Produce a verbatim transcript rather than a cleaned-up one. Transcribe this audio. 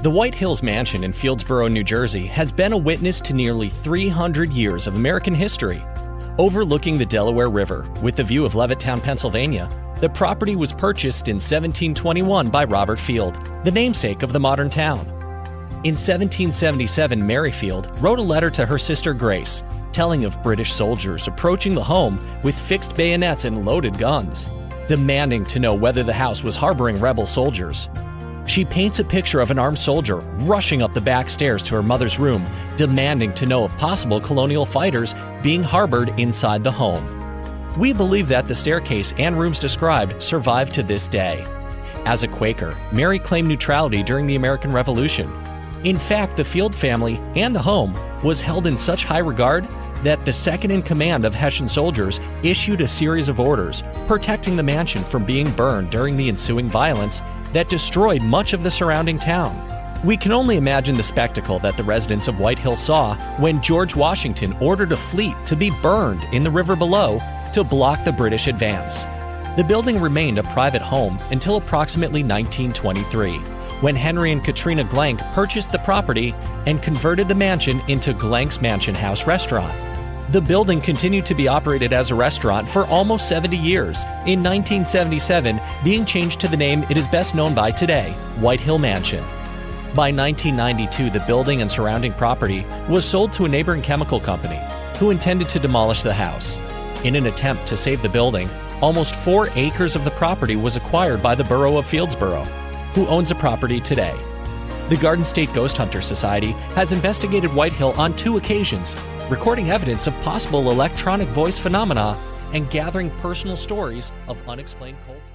The White Hills Mansion in Fieldsboro, New Jersey has been a witness to nearly three hundred years of American history. Overlooking the Delaware River with the view of Levittown, Pennsylvania, the property was purchased in seventeen twenty-one by Robert Field, the namesake of the modern town. In seventeen seventy-seven, Mary Field wrote a letter to her sister Grace, telling of British soldiers approaching the home with fixed bayonets and loaded guns, demanding to know whether the house was harboring rebel soldiers. She paints a picture of an armed soldier rushing up the back stairs to her mother's room, demanding to know of possible colonial fighters being harbored inside the home. We believe that the staircase and rooms described survive to this day. As a Quaker, Mary claimed neutrality during the American Revolution. In fact, the Field family and the home was held in such high regard that the second in command of Hessian soldiers issued a series of orders protecting the mansion from being burned during the ensuing violence that destroyed much of the surrounding town. We can only imagine the spectacle that the residents of White Hill saw when George Washington ordered a fleet to be burned in the river below to block the British advance. The building remained a private home until approximately nineteen twenty-three, when Henry and Katrina Glenk purchased the property and converted the mansion into Glenk's Mansion House Restaurant. The building continued to be operated as a restaurant for almost seventy years, in nineteen seventy-seven being changed to the name it is best known by today, White Hill Mansion. By nineteen ninety-two, the building and surrounding property was sold to a neighboring chemical company, who intended to demolish the house. In an attempt to save the building, almost four acres of the property was acquired by the borough of Fieldsboro, who owns the property today. The Garden State Ghost Hunter Society has investigated White Hill on two occasions, recording evidence of possible electronic voice phenomena and gathering personal stories of unexplained cult